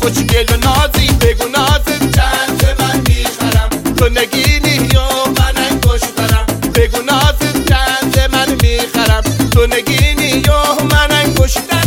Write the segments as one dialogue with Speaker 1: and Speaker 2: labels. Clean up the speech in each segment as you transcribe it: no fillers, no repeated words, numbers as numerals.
Speaker 1: خوشگل و نازی، بگو نازت چند من میخرم، تو نگینی یا من انگشترم. بگو نازت چند من میخرم، تو نگینی یا من انگشترم.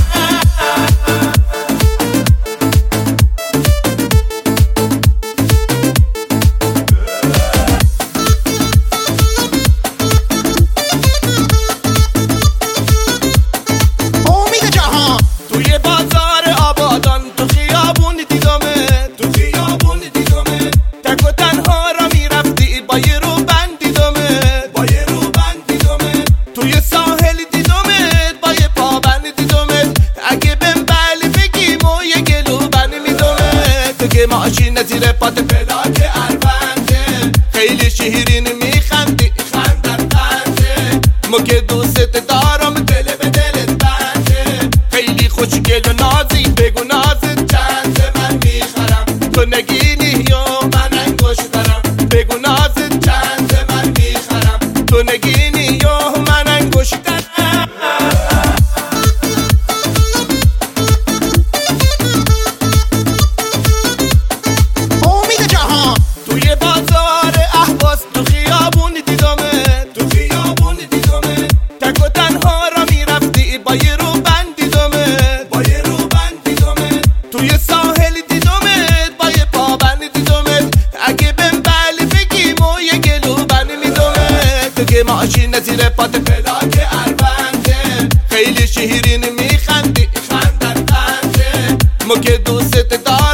Speaker 1: ماشین زیر پات پلاک اربنده، خیلی شیرین میخندی خندت خنده، ما که دوست دارم دل به دلت بنده. خیلی خوشگل و نازی، بگو نازت چند من میخرم، تو نگینی یا من انگشترم. بگو نازت چند من میخرم، تو نگینی یا من انگشترم. ماشین زیر پات پلاک اربنده، خیلی شیرین میخندی خندت خنده، ما که دوست دارم